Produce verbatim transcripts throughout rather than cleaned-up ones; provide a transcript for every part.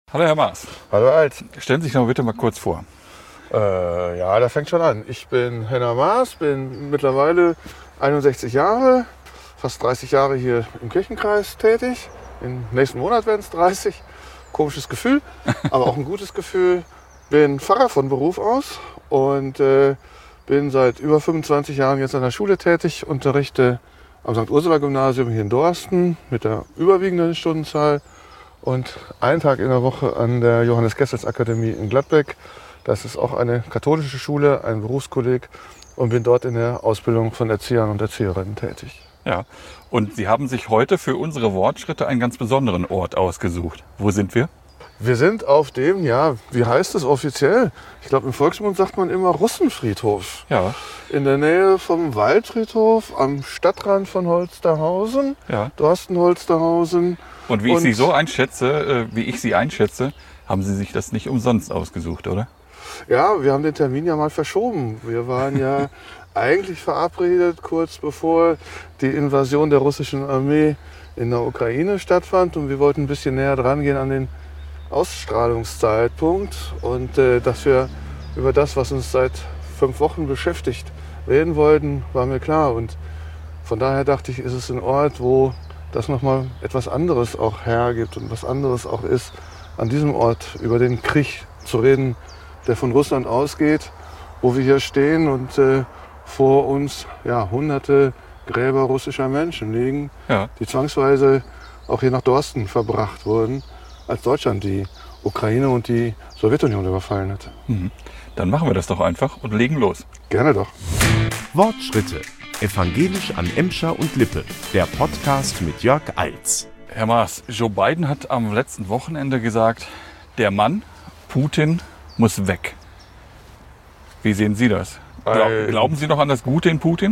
Hallo Herr Maas. Hallo Alt. Stellen Sie sich doch bitte mal kurz vor. Äh, ja, das fängt schon an. Ich bin Henner Maas, bin mittlerweile einundsechzig Jahre, fast dreißig Jahre hier im Kirchenkreis tätig. Im nächsten Monat werden es dreißig. Komisches Gefühl, aber auch ein gutes Gefühl. Bin Pfarrer von Beruf aus und äh, bin seit über fünfundzwanzig Jahren jetzt an der Schule tätig, unterrichte am Sankt Ursula Gymnasium hier in Dorsten mit der überwiegenden Stundenzahl. Und einen Tag in der Woche an der Johannes Kessels Akademie in Gladbeck. Das ist auch eine katholische Schule, ein Berufskolleg, und bin dort in der Ausbildung von Erziehern und Erzieherinnen tätig. Ja, und Sie haben sich heute für unsere Wortschritte einen ganz besonderen Ort ausgesucht. Wo sind wir? Wir sind auf dem, ja, wie heißt es offiziell? Ich glaube, im Volksmund sagt man immer Russenfriedhof. Ja. In der Nähe vom Waldfriedhof, am Stadtrand von Holsterhausen, Ja. Dorsten-Holsterhausen. Und wie ich Und- Sie so einschätze, äh, wie ich Sie einschätze, haben Sie sich das nicht umsonst ausgesucht, oder? Ja, wir haben den Termin ja mal verschoben. Wir waren ja eigentlich verabredet, kurz bevor die Invasion der russischen Armee in der Ukraine stattfand. Und wir wollten ein bisschen näher dran gehen an den Ausstrahlungszeitpunkt. Und äh, dass wir über das, was uns seit fünf Wochen beschäftigt, reden wollten, war mir klar. Und von daher dachte ich, ist es ein Ort, wo das nochmal etwas anderes auch hergibt und was anderes auch ist, an diesem Ort über den Krieg zu reden, der von Russland ausgeht, wo wir hier stehen und äh, vor uns ja, hunderte Gräber russischer Menschen liegen, Ja. die zwangsweise auch hier nach Dorsten verbracht wurden, als Deutschland die Ukraine und die Sowjetunion überfallen hatte. Mhm. Dann machen wir das doch einfach und legen los. Gerne doch. Wortschritte. Evangelisch an Emscher und Lippe. Der Podcast mit Jörg Alz. Herr Maas, Joe Biden hat am letzten Wochenende gesagt, der Mann, Putin, muss weg. Wie sehen Sie das? Glau Ähm. Glauben Sie noch an das Gute in Putin?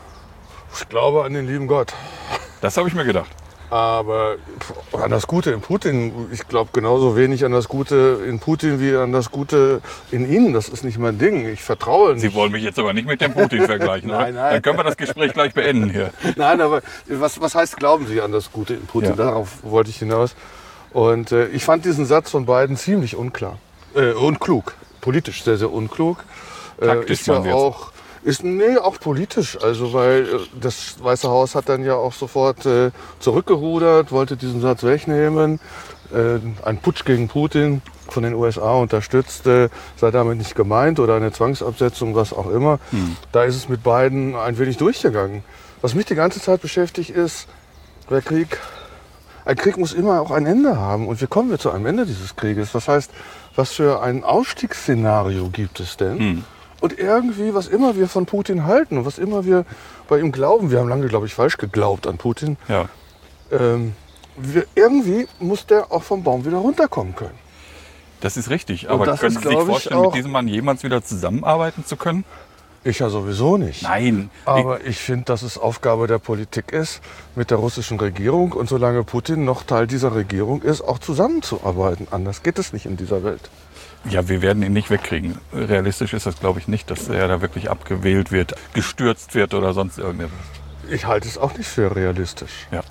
Ich glaube an den lieben Gott. Das habe ich mir gedacht. Aber pff, an das Gute in Putin, ich glaube genauso wenig an das Gute in Putin wie an das Gute in Ihnen. Das ist nicht mein Ding. Ich vertraue nicht. Sie wollen mich jetzt aber nicht mit dem Putin vergleichen, oder? Nein, nein. Dann können wir das Gespräch gleich beenden hier. Nein, aber was, was heißt, glauben Sie an das Gute in Putin? Ja. Darauf wollte ich hinaus. Und äh, ich fand diesen Satz von beiden ziemlich unklar. Äh, unklug. Politisch sehr, sehr unklug. Äh, Taktisch ist ja meinen Sie jetzt? auch, ist, nee, auch politisch. Also, weil äh, das Weiße Haus hat dann ja auch sofort äh, zurückgerudert, wollte diesen Satz wegnehmen. Äh, ein Putsch gegen Putin von den U S A unterstützt, äh, sei damit nicht gemeint, oder eine Zwangsabsetzung, was auch immer. Hm. Da ist es mit beiden ein wenig durchgegangen. Was mich die ganze Zeit beschäftigt ist, der Krieg, ein Krieg muss immer auch ein Ende haben. Und wie kommen wir zu einem Ende dieses Krieges? Das heißt, was für ein Ausstiegsszenario gibt es denn? Hm. Und irgendwie, was immer wir von Putin halten und was immer wir bei ihm glauben, wir haben lange, glaube ich, falsch geglaubt an Putin, Ja. ähm, wir, irgendwie muss der auch vom Baum wieder runterkommen können. Das ist richtig. Und Aber das können ist, Sie sich glaub ich, vorstellen, auch- mit diesem Mann jemals wieder zusammenarbeiten zu können? Ich ja sowieso nicht. Nein. Aber ich finde, dass es Aufgabe der Politik ist, mit der russischen Regierung und solange Putin noch Teil dieser Regierung ist, auch zusammenzuarbeiten. Anders geht es nicht in dieser Welt. Ja, wir werden ihn nicht wegkriegen. Realistisch ist das, glaube ich, nicht, dass er da wirklich abgewählt wird, gestürzt wird oder sonst irgendetwas. Ich halte es auch nicht für realistisch. Ja.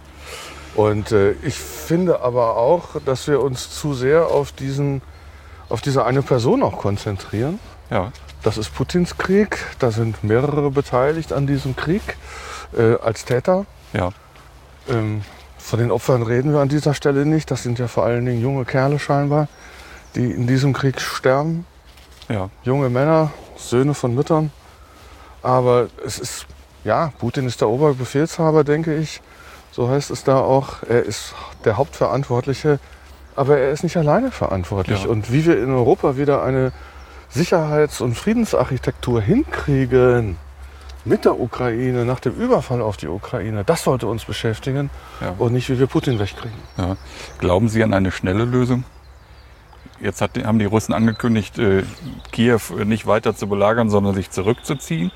Und äh, ich finde aber auch, dass wir uns zu sehr auf, diesen, auf diese eine Person auch konzentrieren. Ja. Das ist Putins Krieg, da sind mehrere beteiligt an diesem Krieg äh, als Täter. Ja. Ähm, von den Opfern reden wir an dieser Stelle nicht. Das sind ja vor allen Dingen junge Kerle scheinbar, die in diesem Krieg sterben. Ja. Junge Männer, Söhne von Müttern. Aber es ist, ja, Putin ist der Oberbefehlshaber, denke ich. So heißt es da auch. Er ist der Hauptverantwortliche, aber er ist nicht alleine verantwortlich. Ja. Und wie wir in Europa wieder eine Sicherheits- und Friedensarchitektur hinkriegen mit der Ukraine, nach dem Überfall auf die Ukraine, das sollte uns beschäftigen Ja. und nicht, wie wir Putin wegkriegen. Ja. Glauben Sie an eine schnelle Lösung? Jetzt hat, haben die Russen angekündigt, äh, Kiew nicht weiter zu belagern, sondern sich zurückzuziehen.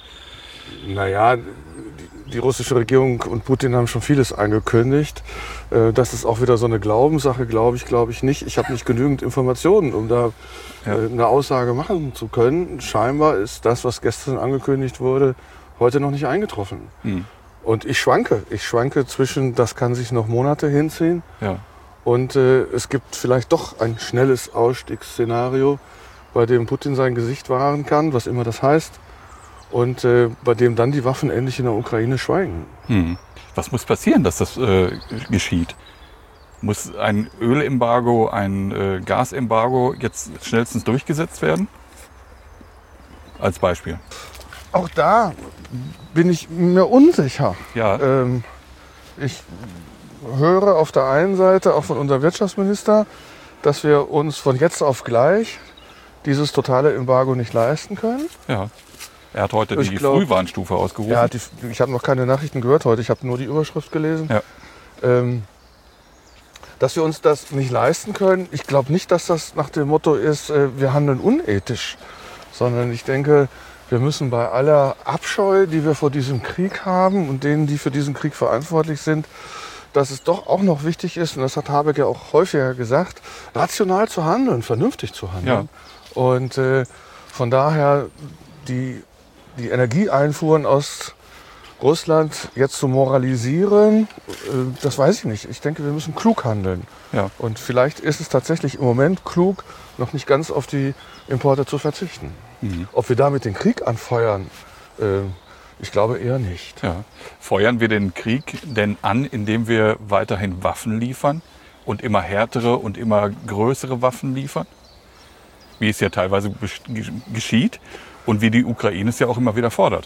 Naja, die, die russische Regierung und Putin haben schon vieles angekündigt. Äh, Das ist auch wieder so eine Glaubenssache, glaube ich, glaube ich nicht. Ich habe nicht genügend Informationen, um da Ja. äh, eine Aussage machen zu können. Scheinbar ist das, was gestern angekündigt wurde, heute noch nicht eingetroffen. Hm. Und ich schwanke. Ich schwanke zwischen, das kann sich noch Monate hinziehen, Ja. Und äh, es gibt vielleicht doch ein schnelles Ausstiegsszenario, bei dem Putin sein Gesicht wahren kann, was immer das heißt, und äh, bei dem dann die Waffen endlich in der Ukraine schweigen. Hm. Was muss passieren, dass das äh, geschieht? Muss ein Ölembargo, ein äh, Gasembargo jetzt schnellstens durchgesetzt werden? Als Beispiel. Auch da bin ich mir unsicher. Ja. Ähm, ich höre auf der einen Seite auch von unserem Wirtschaftsminister, dass wir uns von jetzt auf gleich dieses totale Embargo nicht leisten können. Ja. Er hat heute Ich die glaub- Frühwarnstufe ausgerufen. Ja, die, ich habe noch keine Nachrichten gehört heute, ich habe nur die Überschrift gelesen. Ja. Ähm, dass wir uns das nicht leisten können. Ich glaube nicht, dass das nach dem Motto ist, äh, wir handeln unethisch, sondern ich denke, wir müssen bei aller Abscheu, die wir vor diesem Krieg haben und denen, die für diesen Krieg verantwortlich sind, dass es doch auch noch wichtig ist, und das hat Habeck ja auch häufiger gesagt, rational zu handeln, vernünftig zu handeln. Ja. Und äh, von daher die, die Energieeinfuhren aus Russland jetzt zu moralisieren, äh, das weiß ich nicht. Ich denke, wir müssen klug handeln. Ja. Und vielleicht ist es tatsächlich im Moment klug, noch nicht ganz auf die Importe zu verzichten. Mhm. Ob wir damit den Krieg anfeuern, äh, ich glaube eher nicht. Ja. Feuern wir den Krieg denn an, indem wir weiterhin Waffen liefern und immer härtere und immer größere Waffen liefern? Wie es ja teilweise besch- geschieht und wie die Ukraine es ja auch immer wieder fordert.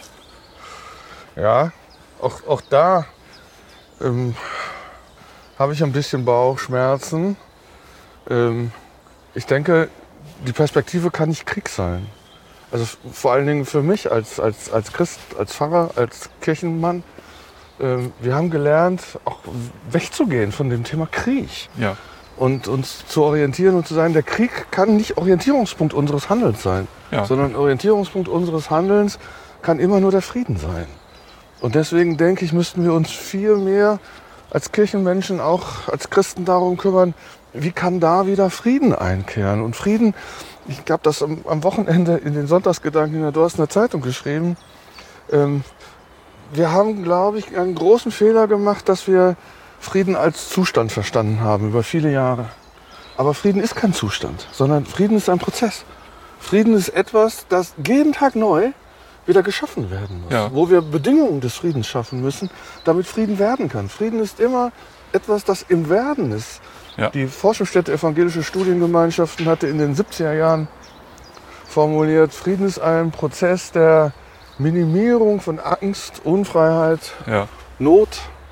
Ja, auch, auch da ähm, habe ich ein bisschen Bauchschmerzen. Ähm, ich denke, die Perspektive kann nicht Krieg sein. Also f- vor allen Dingen für mich als, als, als Christ, als Pfarrer, als Kirchenmann. Ähm, wir haben gelernt, auch wegzugehen von dem Thema Krieg. Ja. Und uns zu orientieren und zu sagen, der Krieg kann nicht Orientierungspunkt unseres Handelns sein, Ja. sondern Orientierungspunkt unseres Handelns kann immer nur der Frieden sein. Und deswegen denke ich, müssten wir uns viel mehr als Kirchenmenschen, auch als Christen darum kümmern, wie kann da wieder Frieden einkehren. Und Frieden, ich habe das am, am Wochenende in den Sonntagsgedanken in der Dorstener Zeitung geschrieben, ähm, wir haben, glaube ich, einen großen Fehler gemacht, dass wir Frieden als Zustand verstanden haben über viele Jahre. Aber Frieden ist kein Zustand, sondern Frieden ist ein Prozess. Frieden ist etwas, das jeden Tag neu wieder geschaffen werden muss. Ja. Wo wir Bedingungen des Friedens schaffen müssen, damit Frieden werden kann. Frieden ist immer etwas, das im Werden ist. Ja. Die Forschungsstätte Evangelische Studiengemeinschaften hatte in den siebziger Jahren formuliert, Frieden ist ein Prozess der Minimierung von Angst, Unfreiheit, Ja. Not.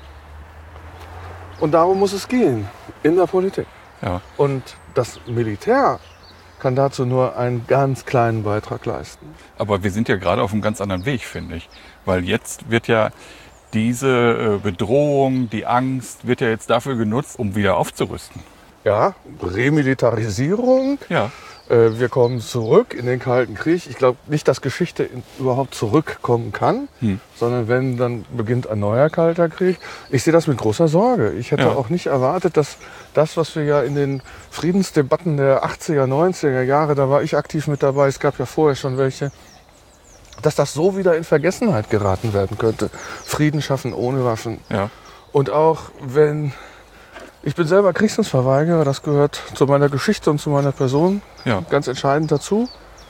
Und darum muss es gehen in der Politik. Ja. Und das Militär kann dazu nur einen ganz kleinen Beitrag leisten. Aber wir sind ja gerade auf einem ganz anderen Weg, finde ich. Weil jetzt wird ja diese äh, Bedrohung, die Angst, wird ja jetzt dafür genutzt, um wieder aufzurüsten. Ja, Remilitarisierung. Ja. Äh, wir kommen zurück in den Kalten Krieg. Ich glaube nicht, dass Geschichte in, überhaupt zurückkommen kann, Hm. sondern wenn, dann beginnt ein neuer Kalter Krieg. Ich sehe das mit großer Sorge. Ich hätte Ja. auch nicht erwartet, dass das, was wir ja in den Friedensdebatten der achtziger, neunziger Jahre, da war ich aktiv mit dabei, es gab ja vorher schon welche, dass das so wieder in Vergessenheit geraten werden könnte. Frieden schaffen ohne Waffen. Ja. Und auch wenn, ich bin selber Kriegsdienstverweigerer, das gehört zu meiner Geschichte und zu meiner Person Ja. ganz entscheidend dazu.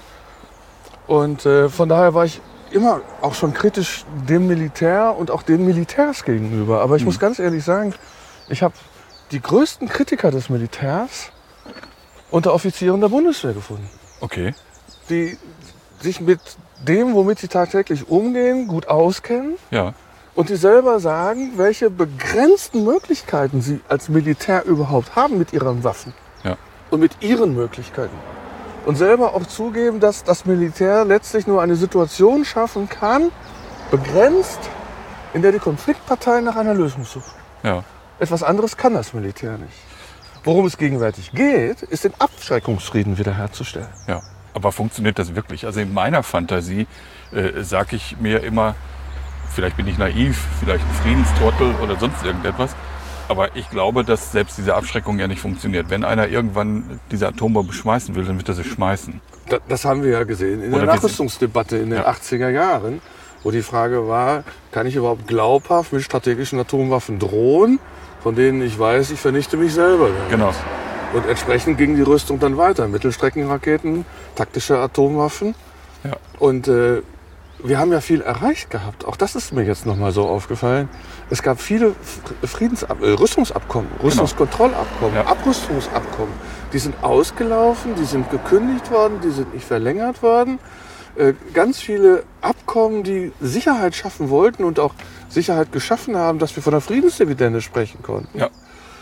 Und äh, von daher war ich immer auch schon kritisch dem Militär und auch den Militärs gegenüber. Aber ich Mhm. muss ganz ehrlich sagen, ich habe die größten Kritiker des Militärs unter Offizieren der Bundeswehr gefunden, Okay. die sich mit dem, womit sie tagtäglich umgehen, gut auskennen. Ja. Und die selber sagen, welche begrenzten Möglichkeiten sie als Militär überhaupt haben mit ihren Waffen Ja. und mit ihren Möglichkeiten. Und selber auch zugeben, dass das Militär letztlich nur eine Situation schaffen kann, begrenzt, in der die Konfliktparteien nach einer Lösung suchen. Ja. Etwas anderes kann das Militär nicht. Worum es gegenwärtig geht, ist den Abschreckungsfrieden wiederherzustellen. Ja. Aber funktioniert das wirklich? Also in meiner Fantasie äh, sage ich mir immer, vielleicht bin ich naiv, vielleicht ein Friedenstrottel oder sonst irgendetwas. Aber ich glaube, dass selbst diese Abschreckung ja nicht funktioniert. Wenn einer irgendwann diese Atombombe schmeißen will, dann wird er sie schmeißen. Da- Das haben wir ja gesehen in der Oder wir sind- Nachrüstungsdebatte in den Ja. achtziger Jahren, wo die Frage war, kann ich überhaupt glaubhaft mit strategischen Atomwaffen drohen? von denen ich weiß, ich vernichte mich selber damit. Genau. Und entsprechend ging die Rüstung dann weiter. Mittelstreckenraketen, taktische Atomwaffen. Ja. Und äh, wir haben ja viel erreicht gehabt. Auch das ist mir jetzt nochmal so aufgefallen. Es gab viele Friedensab äh, Rüstungsabkommen, Rüstungskontrollabkommen, Ja. Abrüstungsabkommen. Die sind ausgelaufen, die sind gekündigt worden, die sind nicht verlängert worden. Äh, ganz viele Abkommen, die Sicherheit schaffen wollten und auch Sicherheit geschaffen haben, dass wir von der Friedensdividende sprechen konnten. Ja.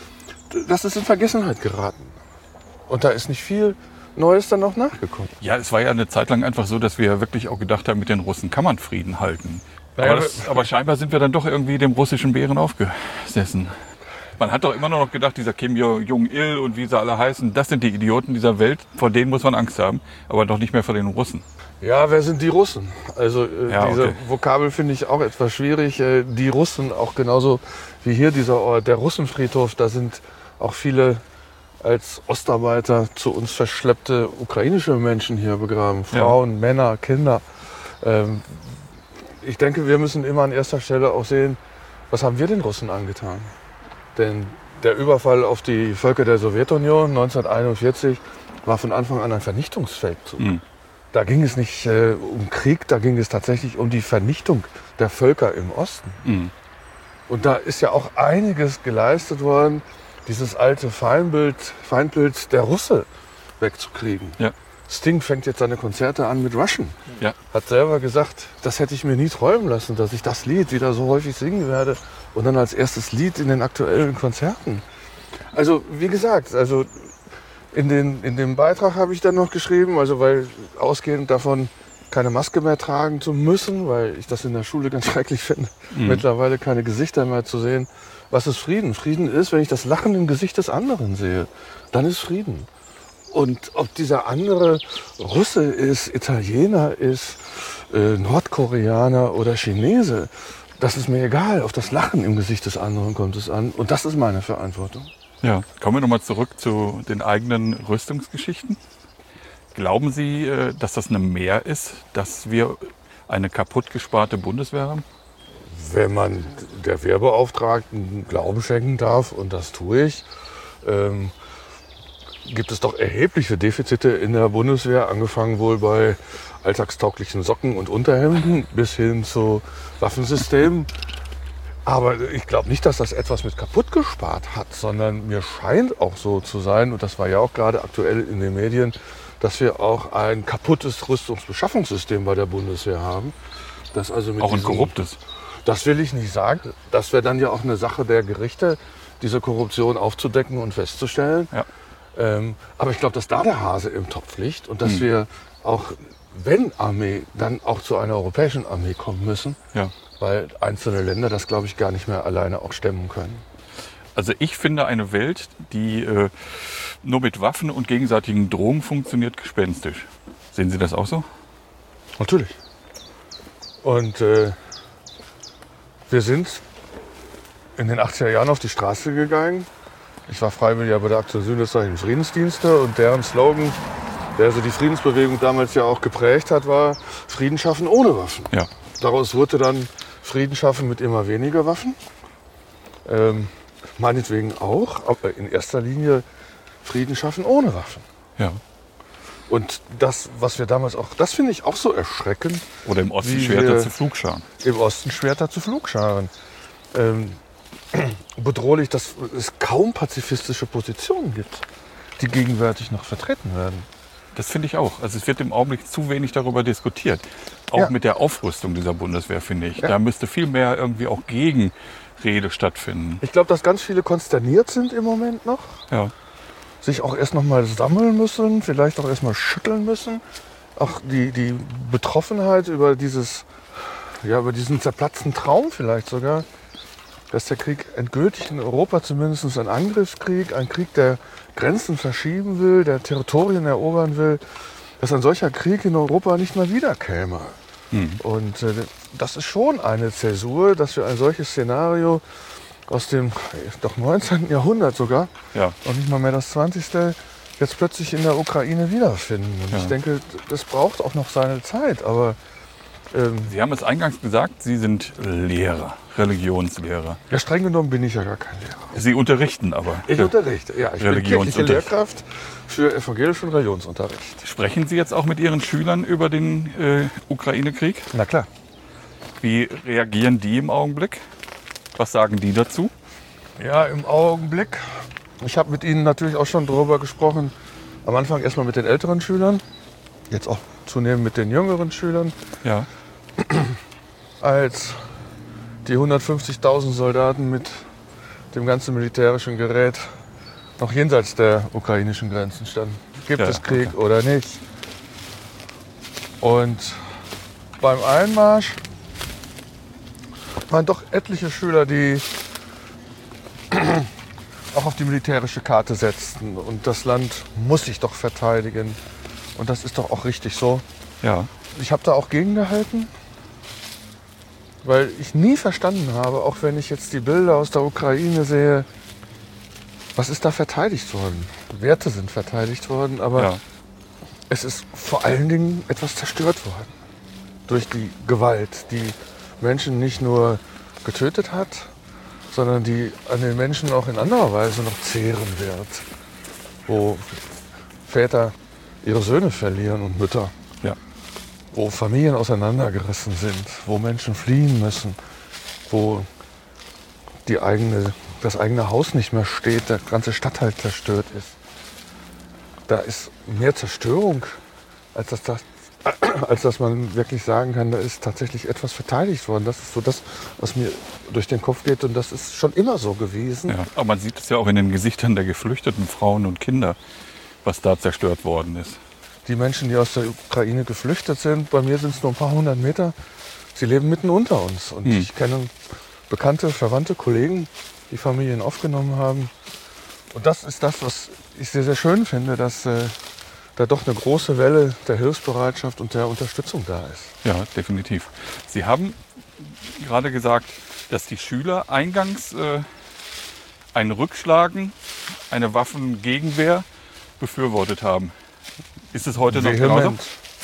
Das ist in Vergessenheit geraten. Und da ist nicht viel Neues dann noch nachgekommen. Ja, es war ja eine Zeit lang einfach so, dass wir wirklich auch gedacht haben, mit den Russen kann man Frieden halten. Naja, aber, das, aber scheinbar sind wir dann doch irgendwie dem russischen Bären aufgesessen. Man hat doch immer noch gedacht, dieser Kim Jong-il und wie sie alle heißen, das sind die Idioten dieser Welt, vor denen muss man Angst haben, aber doch nicht mehr vor den Russen. Ja, wer sind die Russen? Also äh, Ja, diese okay. Vokabel finde ich auch etwas schwierig. Äh, die Russen, auch genauso wie hier dieser Ort, der Russenfriedhof, da sind auch viele als Ostarbeiter zu uns verschleppte ukrainische Menschen hier begraben. Frauen, Ja. Männer, Kinder. Ähm, ich denke, wir müssen immer an erster Stelle auch sehen, was haben wir den Russen angetan? Denn der Überfall auf die Völker der Sowjetunion neunzehnhunderteinundvierzig war von Anfang an ein Vernichtungsfeldzug. Mhm. Da ging es nicht äh, um Krieg, da ging es tatsächlich um die Vernichtung der Völker im Osten. Mhm. Und da ist ja auch einiges geleistet worden, dieses alte Feindbild, Feindbild der Russe wegzukriegen. Ja. Sting fängt jetzt seine Konzerte an mit Russian. Ja. Hat selber gesagt, das hätte ich mir nie träumen lassen, dass ich das Lied wieder so häufig singen werde und dann als erstes Lied in den aktuellen Konzerten. Also wie gesagt, also in, den, in dem Beitrag habe ich dann noch geschrieben, also weil ausgehend davon keine Maske mehr tragen zu müssen, weil ich das in der Schule ganz schrecklich finde, Mhm. mittlerweile keine Gesichter mehr zu sehen. Was ist Frieden? Frieden ist, wenn ich das Lachen im Gesicht des anderen sehe, dann ist Frieden. Und ob dieser andere Russe ist, Italiener ist, äh, Nordkoreaner oder Chinese, das ist mir egal. Auf das Lachen im Gesicht des anderen kommt es an. Und das ist meine Verantwortung. Ja. Kommen wir nochmal zurück zu den eigenen Rüstungsgeschichten. Glauben Sie, äh, dass das eine Mehr ist, dass wir eine kaputt gesparte Bundeswehr haben? Wenn man der Wehrbeauftragten Glauben schenken darf, und das tue ich, ähm, gibt es doch erhebliche Defizite in der Bundeswehr, angefangen wohl bei alltagstauglichen Socken und Unterhemden bis hin zu Waffensystemen. Aber ich glaube nicht, dass das etwas mit kaputt gespart hat, sondern mir scheint auch so zu sein, und das war ja auch gerade aktuell in den Medien, dass wir auch ein kaputtes Rüstungsbeschaffungssystem bei der Bundeswehr haben. Das also mit Auch ein diesen- korruptes. Das will ich nicht sagen. Das wäre dann ja auch eine Sache der Gerichte, diese Korruption aufzudecken und festzustellen. Ja. Ähm, aber ich glaube, dass da der Hase im Topf liegt und dass Hm. wir auch, wenn Armee, dann auch zu einer europäischen Armee kommen müssen, Ja. weil einzelne Länder das, glaube ich, gar nicht mehr alleine auch stemmen können. Also ich finde eine Welt, die äh, nur mit Waffen und gegenseitigen Drohungen funktioniert, gespenstisch. Sehen Sie das auch so? Natürlich. Und äh, wir sind in den achtziger Jahren auf die Straße gegangen. Ich war Freiwilliger bei der Aktion Sühnezeichen Friedensdienste und deren Slogan, der so die Friedensbewegung damals ja auch geprägt hat, war Frieden schaffen ohne Waffen. Ja. Daraus wurde dann Frieden schaffen mit immer weniger Waffen. Ähm, meinetwegen auch, aber in erster Linie Frieden schaffen ohne Waffen. Ja. Und das, was wir damals auch, das finde ich auch so erschreckend, Oder im Osten Wie Schwerter wir- zu Flugscharen. im Osten Schwerter zu Flugscharen. Ähm, bedrohlich, dass es kaum pazifistische Positionen gibt, die gegenwärtig noch vertreten werden. Das finde ich auch. Also es wird im Augenblick zu wenig darüber diskutiert. Auch Ja. mit der Aufrüstung dieser Bundeswehr, finde ich. Ja. Da müsste viel mehr irgendwie auch Gegenrede stattfinden. Ich glaube, dass ganz viele konsterniert sind im Moment noch, Ja. sich auch erst noch mal sammeln müssen, vielleicht auch erst mal schütteln müssen. Auch die, die Betroffenheit über dieses, ja, über diesen zerplatzten Traum vielleicht sogar, dass der Krieg endgültig in Europa zumindest ein Angriffskrieg, ein Krieg, der Grenzen verschieben will, der Territorien erobern will, dass ein solcher Krieg in Europa nicht mehr wiederkäme. Hm. Und äh, das ist schon eine Zäsur, dass wir ein solches Szenario aus dem doch neunzehnten Jahrhundert sogar, Ja. und nicht mal mehr das zwanzigste jetzt plötzlich in der Ukraine wiederfinden. Und Ja. ich denke, das braucht auch noch seine Zeit. Aber Ähm, Sie haben es eingangs gesagt, Sie sind Lehrer, Religionslehrer. ja, streng genommen bin ich ja gar kein Lehrer. Sie unterrichten aber. Ich unterrichte, ja. Ich bin kirchliche Religionsunterricht. Lehrkraft für evangelischen Religionsunterricht. Sprechen Sie jetzt auch mit Ihren Schülern über den äh, Ukraine-Krieg? Na klar. Wie reagieren die im Augenblick? Was sagen die dazu? Ja, im Augenblick. Ich habe mit Ihnen natürlich auch schon darüber gesprochen. Am Anfang erstmal mit den älteren Schülern, jetzt auch zunehmend mit den jüngeren Schülern. Ja. Als die hundertfünfzigtausend Soldaten mit dem ganzen militärischen Gerät noch jenseits der ukrainischen Grenzen standen. Gibt Ja, es Krieg okay. oder nicht? Und beim Einmarsch waren doch etliche Schüler, die auch auf die militärische Karte setzten. Und das Land muss sich doch verteidigen. Und das ist doch auch richtig so. Ja. Ich habe da auch gegengehalten, weil ich nie verstanden habe, auch wenn ich jetzt die Bilder aus der Ukraine sehe, was ist da verteidigt worden? Werte sind verteidigt worden, aber Ja. es ist vor allen Dingen etwas zerstört worden. Durch die Gewalt, die Menschen nicht nur getötet hat, sondern die an den Menschen auch in anderer Weise noch zehren wird. Wo Väter ihre Söhne verlieren und Mütter. Ja. Wo Familien auseinandergerissen sind, wo Menschen fliehen müssen, wo die eigene, das eigene Haus nicht mehr steht, der ganze Stadtteil zerstört ist. Da ist mehr Zerstörung, als dass, das, als dass man wirklich sagen kann, da ist tatsächlich etwas verteidigt worden. Das ist so das, was mir durch den Kopf geht, und das ist schon immer so gewesen. Ja. Aber man sieht es ja auch in den Gesichtern der geflüchteten Frauen und Kinder, was da zerstört worden ist. Die Menschen, die aus der Ukraine geflüchtet sind, bei mir sind es nur ein paar hundert Meter, sie leben mitten unter uns. Und Hm. ich kenne bekannte, verwandte Kollegen, die Familien aufgenommen haben. Und das ist das, was ich sehr, sehr schön finde, dass äh, da doch eine große Welle der Hilfsbereitschaft und der Unterstützung da ist. Ja, definitiv. Sie haben gerade gesagt, dass die Schüler eingangs äh, ein Rückschlagen, eine Waffengegenwehr befürwortet haben. Ist es heute noch genauso? Vehement.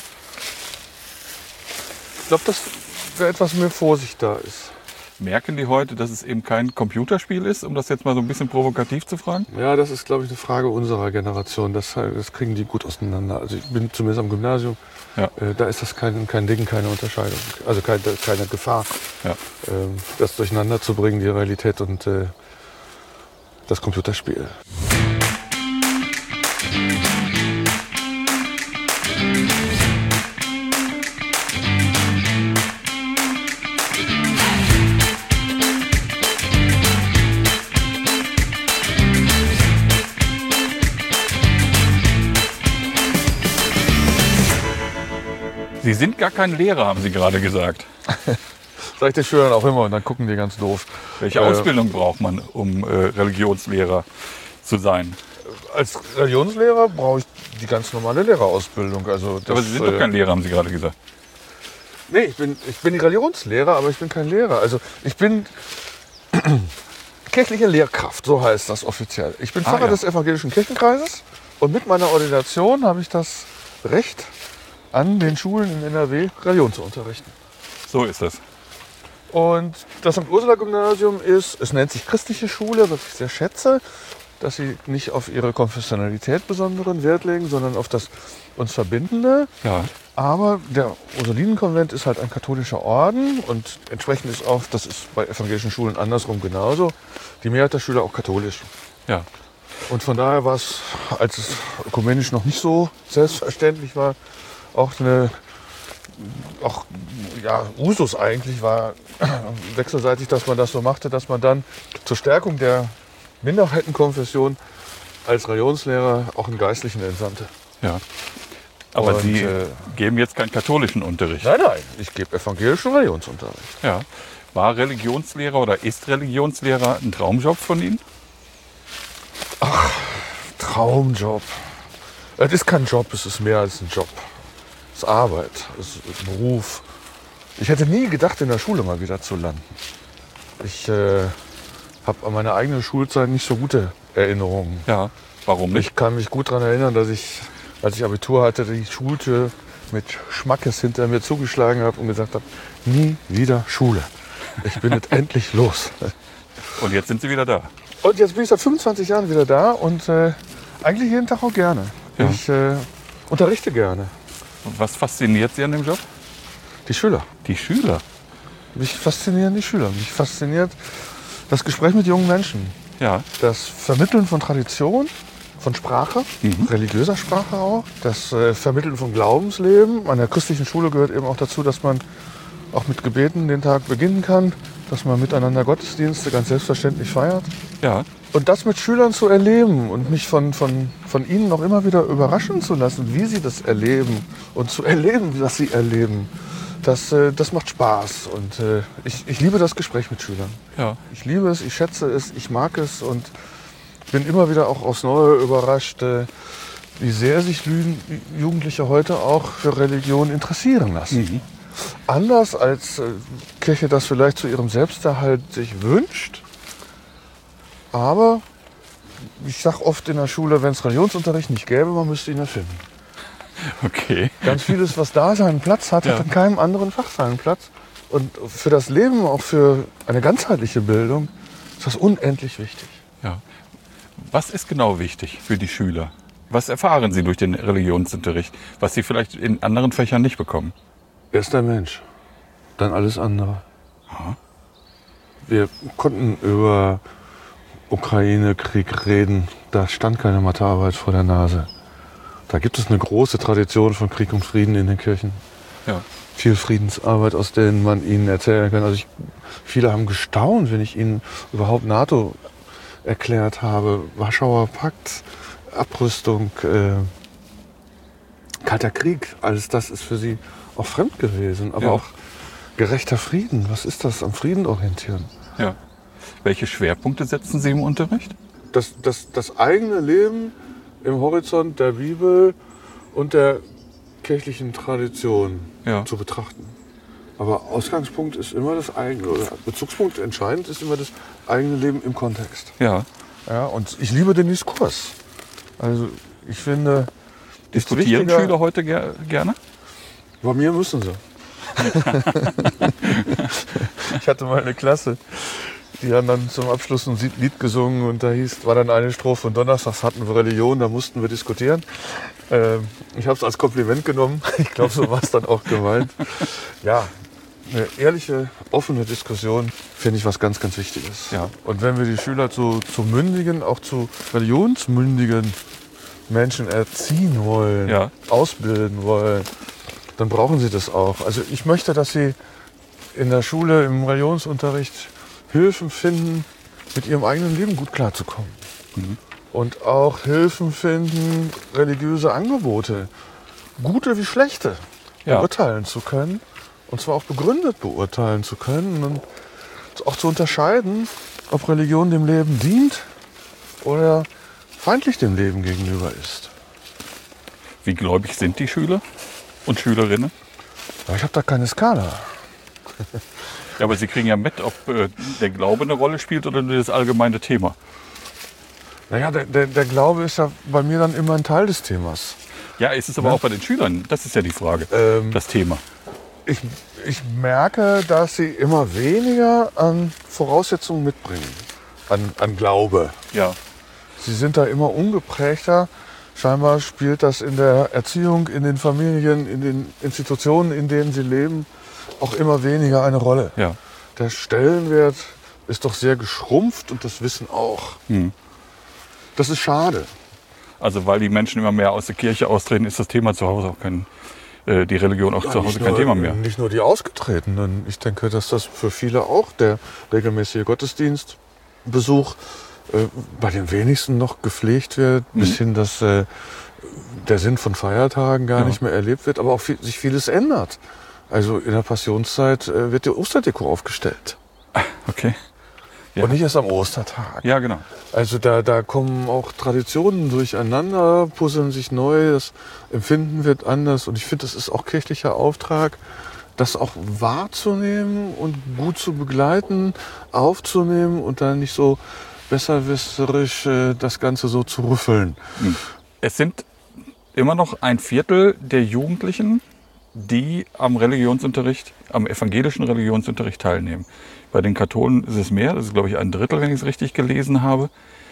Ich glaube, dass da etwas mehr Vorsicht da ist. Merken die heute, dass es eben kein Computerspiel ist, um das jetzt mal so ein bisschen provokativ zu fragen? Ja, das ist, glaube ich, eine Frage unserer Generation. Das, das kriegen die gut auseinander. Also ich bin zumindest am Gymnasium, Ja. äh, da ist das kein, kein Ding, keine Unterscheidung. Also keine, keine Gefahr, Ja. ähm, das durcheinander zu bringen, die Realität und äh, das Computerspiel. Sie sind gar kein Lehrer, haben Sie gerade gesagt. Sag ich den Schülern auch immer, und dann gucken die ganz doof. Welche Äh, Ausbildung braucht man, um äh, Religionslehrer zu sein? Als Religionslehrer brauche ich die ganz normale Lehrerausbildung. Also das, Aber Sie sind doch äh, kein Lehrer, haben Sie gerade gesagt. Nee, ich bin, ich bin Religionslehrer, aber ich bin kein Lehrer. Also ich bin kirchliche Lehrkraft, so heißt das offiziell. Ich bin Ah, Pfarrer ja. des evangelischen Kirchenkreises, und mit meiner Ordination habe ich das Recht, an den Schulen in N R W Religion zu unterrichten. So ist das. Und das Sankt Ursula Gymnasium ist, es nennt sich christliche Schule, was ich sehr schätze, dass sie nicht auf ihre Konfessionalität besonderen Wert legen, sondern auf das uns Verbindende. Ja. Aber der Ursulinenkonvent ist halt ein katholischer Orden, und entsprechend ist auch, das ist bei evangelischen Schulen andersrum genauso, die Mehrheit der Schüler auch katholisch. Ja. Und von daher war es, als es ökumenisch noch nicht so selbstverständlich war, auch eine, auch ja, Usus eigentlich war wechselseitig, dass man das so machte, dass man dann zur Stärkung der Minderheitenkonfession als Religionslehrer auch einen Geistlichen entsandte. Ja. Aber Und, Sie äh, geben jetzt keinen katholischen Unterricht. Nein, nein, ich gebe evangelischen Religionsunterricht. Ja. War Religionslehrer oder ist Religionslehrer ein Traumjob von Ihnen? Traumjob. Es ist kein Job, es ist mehr als ein Job. Es ist Arbeit, es ist Beruf. Ich hätte nie gedacht, in der Schule mal wieder zu landen. Ich äh, habe an meine eigene Schulzeit nicht so gute Erinnerungen. Ja. Warum nicht? Ich kann mich gut daran erinnern, dass ich, als ich Abitur hatte, die Schultür mit Schmackes hinter mir zugeschlagen habe und gesagt habe, nie wieder Schule. Ich bin jetzt endlich los. Und jetzt sind Sie wieder da. Und jetzt bin ich seit fünfundzwanzig Jahren wieder da und äh, eigentlich jeden Tag auch gerne. Ja. Ich äh, unterrichte gerne. Was fasziniert Sie an dem Job? Die Schüler. Die Schüler. Mich faszinieren die Schüler. Mich fasziniert das Gespräch mit jungen Menschen. Ja. Das Vermitteln von Tradition, von Sprache, Mhm. religiöser Sprache auch. Das äh, Vermitteln von Glaubensleben. An der christlichen Schule gehört eben auch dazu, dass man auch mit Gebeten den Tag beginnen kann. Dass man miteinander Gottesdienste ganz selbstverständlich feiert. Ja. Und das mit Schülern zu erleben und mich von, von, von ihnen auch immer wieder überraschen zu lassen, wie sie das erleben und zu erleben, was sie erleben, das, äh, das macht Spaß. Und äh, ich, ich liebe das Gespräch mit Schülern. Ja. Ich liebe es, ich schätze es, ich mag es und bin immer wieder auch aufs Neue überrascht, äh, wie sehr sich Lü- Jugendliche heute auch für Religion interessieren lassen. Mhm. Anders als äh, Kirche das vielleicht zu ihrem Selbsterhalt sich wünscht. Aber ich sage oft in der Schule, wenn es Religionsunterricht nicht gäbe, man müsste ihn erfinden. Okay. Ganz vieles, was da seinen Platz hat, Ja. hat in keinem anderen Fach seinen Platz. Und für das Leben, auch für eine ganzheitliche Bildung, ist das unendlich wichtig. Ja. Was ist genau wichtig für die Schüler? Was erfahren sie durch den Religionsunterricht, was sie vielleicht in anderen Fächern nicht bekommen? Erst der Mensch, dann alles andere. Wir konnten über Ukraine-Krieg reden, da stand keine Mathearbeit vor der Nase. Da gibt es eine große Tradition von Krieg und Frieden in den Kirchen. Ja. Viel Friedensarbeit, aus denen man ihnen erzählen kann. Also ich, viele haben gestaunt, wenn ich ihnen überhaupt NATO erklärt habe. Warschauer Pakt, Abrüstung, äh, Kalter Krieg, alles das ist für sie auch fremd gewesen. Aber Ja. auch gerechter Frieden, was ist das? Am Frieden orientieren. Ja. Welche Schwerpunkte setzen Sie im Unterricht? Das, das, das eigene Leben im Horizont der Bibel und der kirchlichen Tradition Ja. zu betrachten. Aber Ausgangspunkt ist immer das eigene, oder Bezugspunkt entscheidend ist immer das eigene Leben im Kontext. Ja. Ja, und ich liebe den Diskurs. Also ich finde, Diskutieren wichtiger- Schüler heute ger gerne? Bei mir müssen sie. Ich hatte mal eine Klasse, die haben dann zum Abschluss ein Lied gesungen und da hieß, war dann eine Strophe und donnerstags hatten wir Religion, da mussten wir diskutieren. Ähm, ich habe es als Kompliment genommen. Ich glaube, so war es dann auch gemeint. Ja, eine ehrliche, offene Diskussion finde ich was ganz, ganz Wichtiges. Ja. Und wenn wir die Schüler zu, zu mündigen, auch zu religionsmündigen Menschen erziehen wollen, Ja. ausbilden wollen, dann brauchen sie das auch. Also ich möchte, dass sie in der Schule, im Religionsunterricht Hilfen finden, mit ihrem eigenen Leben gut klarzukommen. Mhm. Und auch Hilfen finden, religiöse Angebote, gute wie schlechte, Ja. beurteilen zu können. Und zwar auch begründet beurteilen zu können und auch zu unterscheiden, ob Religion dem Leben dient oder feindlich dem Leben gegenüber ist. Wie gläubig sind die Schüler und Schülerinnen? Aber ich habe da keine Skala. Ja, aber Sie kriegen ja mit, ob äh, der Glaube eine Rolle spielt oder nur das allgemeine Thema. Naja, der, der, der Glaube ist ja bei mir dann immer ein Teil des Themas. Ja, ist es aber Ja. auch bei den Schülern. Das ist ja die Frage, Ähm, das Thema. ich, ich merke, dass sie immer weniger an Voraussetzungen mitbringen, an, an Glaube. Ja, Sie sind da immer ungeprägter. Scheinbar spielt das in der Erziehung, in den Familien, in den Institutionen, in denen sie leben, auch immer weniger eine Rolle. ja. Der Stellenwert ist doch sehr geschrumpft und das Wissen auch. Hm. Das ist schade. Also weil die Menschen immer mehr aus der Kirche austreten, ist das Thema zu Hause auch kein, äh, die Religion auch zu Hause nicht kein nur, Thema mehr. Nicht nur die Ausgetretenen. Ich denke, dass das für viele auch der regelmäßige Gottesdienstbesuch äh, bei den wenigsten noch gepflegt wird, Mhm. bis hin, dass äh, der Sinn von Feiertagen gar Ja. nicht mehr erlebt wird, aber auch viel, sich vieles ändert. Also in der Passionszeit äh, wird die Osterdeko aufgestellt Okay. Ja. und nicht erst am Ostertag. Ja, genau. Also da, da kommen auch Traditionen durcheinander, puzzeln sich neu, das Empfinden wird anders. Und ich finde, das ist auch kirchlicher Auftrag, das auch wahrzunehmen und gut zu begleiten, aufzunehmen und dann nicht so besserwisserisch äh, das Ganze so zu rüffeln. Es sind immer noch ein Viertel der Jugendlichen, die am Religionsunterricht, am evangelischen Religionsunterricht teilnehmen. Bei den Katholen ist es mehr, das ist glaube ich ein Drittel, wenn ich es richtig gelesen habe.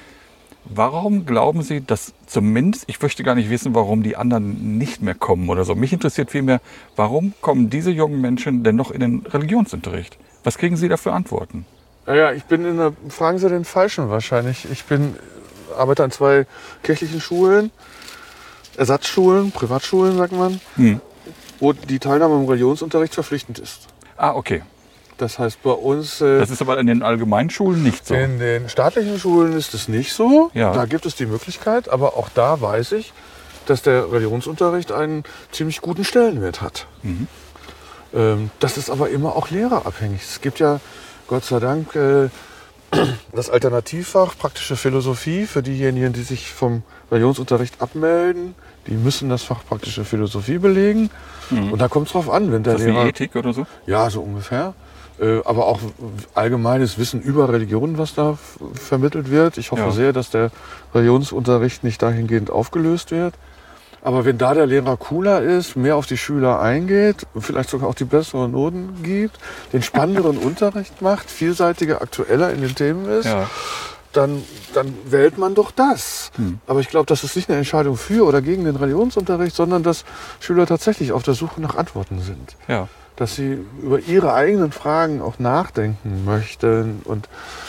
Warum glauben Sie, dass zumindest, ich möchte gar nicht wissen, warum die anderen nicht mehr kommen oder so. Mich interessiert vielmehr, warum kommen diese jungen Menschen denn noch in den Religionsunterricht? Was kriegen Sie da für Antworten? Naja, ich bin in der, fragen Sie den Falschen wahrscheinlich. Ich bin, arbeite an zwei kirchlichen Schulen, Ersatzschulen, Privatschulen sagt man, hm. wo die Teilnahme im Religionsunterricht verpflichtend ist. Ah, okay. Das heißt bei uns... Äh, das ist aber in den Allgemeinschulen nicht so. In den staatlichen Schulen ist es nicht so. Ja. Da gibt es die Möglichkeit, aber auch da weiß ich, dass der Religionsunterricht einen ziemlich guten Stellenwert hat. Mhm. Ähm, das ist aber immer auch lehrerabhängig. Es gibt ja, Gott sei Dank, äh, das Alternativfach Praktische Philosophie für diejenigen, die sich vom Religionsunterricht abmelden. Die müssen das Fach Praktische Philosophie belegen. Mhm. Und da kommt es drauf an, wenn der ist das Lehrer... wie Ethik oder so? Ja, so ungefähr. Aber auch allgemeines Wissen über Religion, was da vermittelt wird. Ich hoffe ja. sehr, dass der Religionsunterricht nicht dahingehend aufgelöst wird. Aber wenn da der Lehrer cooler ist, mehr auf die Schüler eingeht, vielleicht sogar auch die besseren Noten gibt, den spannenderen Unterricht macht, vielseitiger, aktueller in den Themen ist, ja. dann, dann wählt man doch das. Hm. Aber ich glaube, das ist nicht eine Entscheidung für oder gegen den Religionsunterricht, sondern dass Schüler tatsächlich auf der Suche nach Antworten sind. Ja. Dass sie über ihre eigenen Fragen auch nachdenken möchten und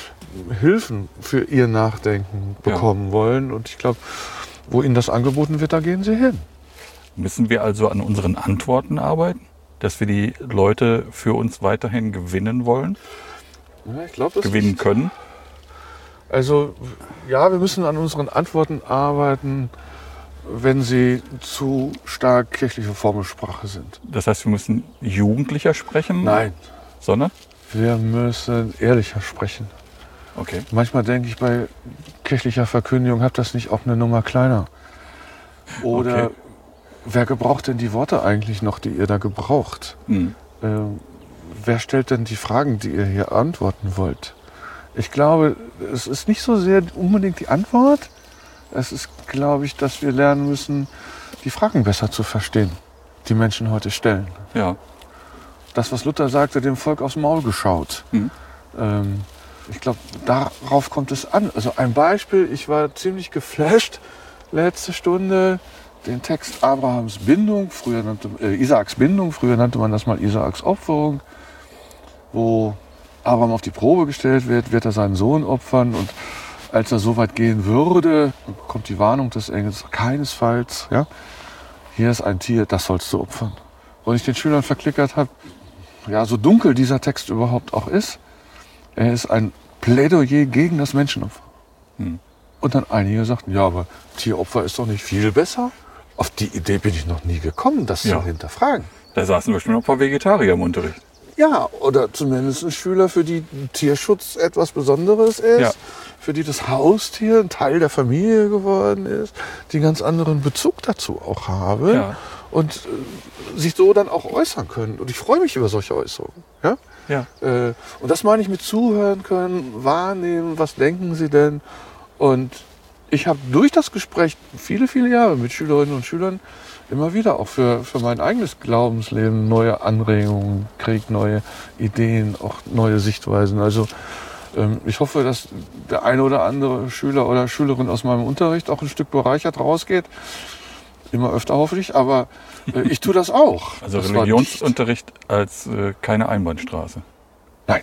Hilfen für ihr Nachdenken bekommen ja. wollen. Und ich glaube, wo ihnen das angeboten wird, da gehen sie hin. Müssen wir also an unseren Antworten arbeiten, dass wir die Leute für uns weiterhin gewinnen wollen? Ja, ich glaube, das gewinnen ist, können? Also ja, wir müssen an unseren Antworten arbeiten, wenn sie zu stark kirchliche Formelsprache sind. Das heißt, wir müssen jugendlicher sprechen? Nein. Sondern? Wir müssen ehrlicher sprechen. Okay. Manchmal denke ich bei kirchlicher Verkündigung, habt das nicht auch eine Nummer kleiner? Oder okay. wer gebraucht denn die Worte eigentlich noch, die ihr da gebraucht? Mhm. Äh, wer stellt denn die Fragen, die ihr hier antworten wollt? Ich glaube, es ist nicht so sehr unbedingt die Antwort. Es ist, glaube ich, dass wir lernen müssen, die Fragen besser zu verstehen, die Menschen heute stellen. Ja. Das, was Luther sagte, dem Volk aufs Maul geschaut. Mhm. Ähm, ich glaube, darauf kommt es an. Also ein Beispiel, ich war ziemlich geflasht, letzte Stunde, den Text Abrahams Bindung, früher nannte, äh, Isaaks Bindung, früher nannte man das mal Isaaks Opferung, wo Abraham auf die Probe gestellt wird, wird er seinen Sohn opfern und als er so weit gehen würde, kommt die Warnung des Engels, keinesfalls, ja, hier ist ein Tier, das sollst du opfern. Und ich den Schülern verklickert habe, ja, so dunkel dieser Text überhaupt auch ist, er ist ein Plädoyer gegen das Menschenopfer. Hm. Und dann einige sagten, ja, aber Tieropfer ist doch nicht viel besser. Auf die Idee bin ich noch nie gekommen, das ja. zu hinterfragen. Da saßen bestimmt noch ein paar Vegetarier im Unterricht. Ja, oder zumindest ein Schüler, für die Tierschutz etwas Besonderes ist, ja. für die das Haustier ein Teil der Familie geworden ist, die einen ganz anderen Bezug dazu auch haben ja. und äh, sich so dann auch äußern können. Und ich freue mich über solche Äußerungen. Ja? Ja. Äh, und das meine ich mit zuhören können, wahrnehmen, was denken sie denn? Und ich habe durch das Gespräch viele, viele Jahre mit Schülerinnen und Schülern immer wieder auch für, für mein eigenes Glaubensleben neue Anregungen kriegt, neue Ideen, auch neue Sichtweisen. Also ähm, ich hoffe, dass der eine oder andere Schüler oder Schülerin aus meinem Unterricht auch ein Stück bereichert rausgeht. Immer öfter hoffentlich, aber äh, ich tue das auch. Also das Religionsunterricht als äh, keine Einbahnstraße. Nein.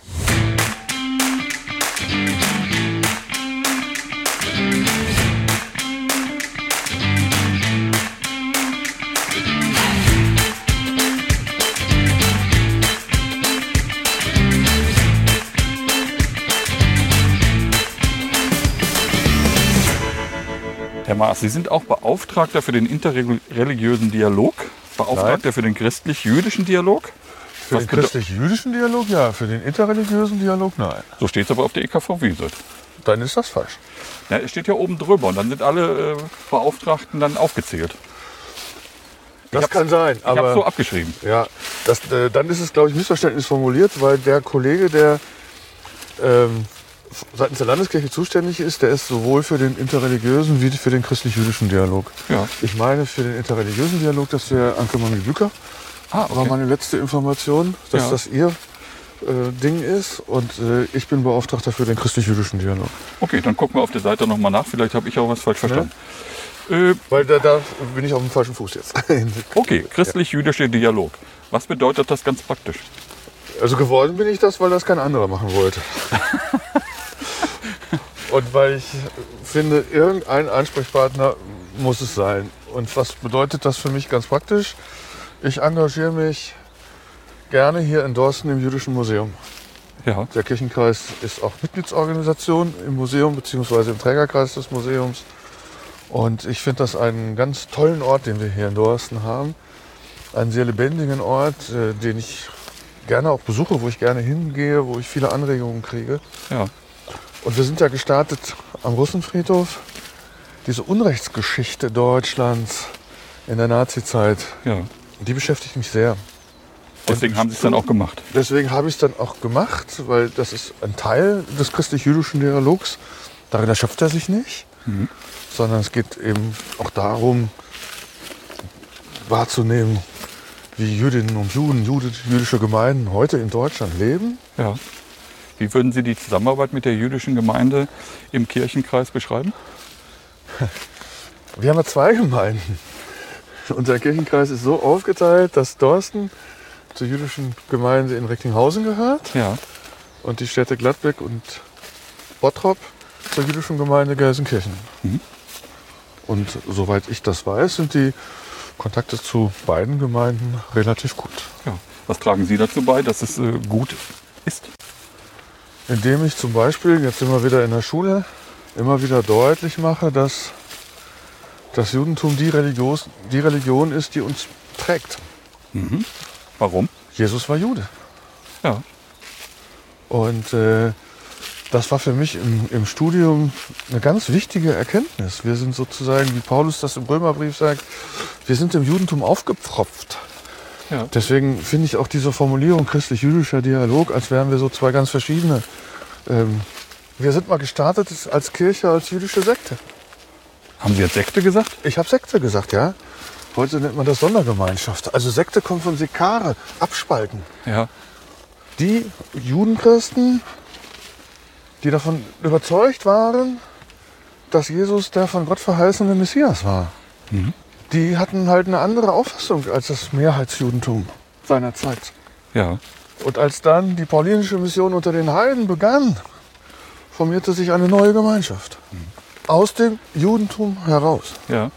Herr Maas, Sie sind auch Beauftragter für den interreligiösen Dialog, Beauftragter Nein. für den christlich-jüdischen Dialog. Für Was den christlich-jüdischen Dialog ja, für den interreligiösen Dialog nein. So steht es aber auf der E K V-Wiese. Dann ist das falsch. Ja, es steht ja oben drüber und dann sind alle äh, Beauftragten dann aufgezählt. Das kann sein. Ich habe es so abgeschrieben. Ja, das, äh, dann ist es, glaube ich, missverständlich formuliert, weil der Kollege, der ähm, seitens der Landeskirche zuständig ist, der ist sowohl für den interreligiösen wie für den christlich-jüdischen Dialog. Ja. Ich meine für den interreligiösen Dialog, das wäre Anke Mangel-Bücker. Ah, okay. war meine letzte Information, dass Ja. das ihr äh, Ding ist. Und äh, ich bin Beauftragter für den christlich-jüdischen Dialog. Okay, dann gucken wir auf der Seite nochmal nach. Vielleicht habe ich auch was falsch verstanden. Äh, Weil da, da bin ich auf dem falschen Fuß jetzt. okay, christlich-jüdischer Dialog. Was bedeutet das ganz praktisch? Also geworden bin ich das, weil das kein anderer machen wollte. Und weil ich finde, irgendein Ansprechpartner muss es sein. Und was bedeutet das für mich ganz praktisch? Ich engagiere mich gerne hier in Dorsten im Jüdischen Museum. Ja, Der Kirchenkreis ist auch Mitgliedsorganisation im Museum bzw. im Trägerkreis des Museums. Und ich finde das einen ganz tollen Ort, den wir hier in Dorsten haben. Einen sehr lebendigen Ort, äh, den ich gerne auch besuche, wo ich gerne hingehe, wo ich viele Anregungen kriege. ja, Und wir sind ja gestartet am Russenfriedhof. Diese Unrechtsgeschichte Deutschlands in der Nazizeit, ja. die beschäftigt mich sehr. Deswegen haben sie es dann auch gemacht. Deswegen habe ich es dann auch gemacht, weil das ist ein Teil des christlich-jüdischen Dialogs. Darin erschöpft er sich nicht, Mhm. sondern es geht eben auch darum, wahrzunehmen, wie Jüdinnen und Juden, Jude- jüdische Gemeinden heute in Deutschland leben. Ja. Wie würden Sie die Zusammenarbeit mit der jüdischen Gemeinde im Kirchenkreis beschreiben? Wir haben ja zwei Gemeinden. Unser Kirchenkreis ist so aufgeteilt, dass Dorsten zur jüdischen Gemeinde in Recklinghausen gehört Ja, und die Städte Gladbeck und Bottrop zur jüdischen Gemeinde Gelsenkirchen. Mhm. Und soweit ich das weiß, sind die Kontakte zu beiden Gemeinden relativ gut. ja. Was tragen Sie dazu bei, dass es äh, gut ist? Indem ich zum Beispiel, jetzt sind wir wieder in der Schule, immer wieder deutlich mache, dass das Judentum die Religion, die Religion ist, die uns trägt. Mhm. Warum? Jesus war Jude. Ja, Und äh, das war für mich im, im Studium eine ganz wichtige Erkenntnis. Wir sind sozusagen, wie Paulus das im Römerbrief sagt, wir sind im Judentum aufgepfropft. ja. Deswegen finde ich auch diese Formulierung christlich-jüdischer Dialog, als wären wir so zwei ganz verschiedene. Ähm, wir sind mal gestartet als Kirche, als jüdische Sekte. Haben Sie jetzt Sekte gesagt? Ich habe Sekte gesagt, ja. Heute nennt man das Sondergemeinschaft. Also Sekte kommt von Sekare, abspalten. Ja, Die Judenchristen, die davon überzeugt waren, dass Jesus der von Gott verheißene Messias war, Mhm. die hatten halt eine andere Auffassung als das Mehrheitsjudentum seiner Zeit. ja, Und als dann die paulinische Mission unter den Heiden begann, formierte sich eine neue Gemeinschaft. Aus dem Judentum heraus. ja.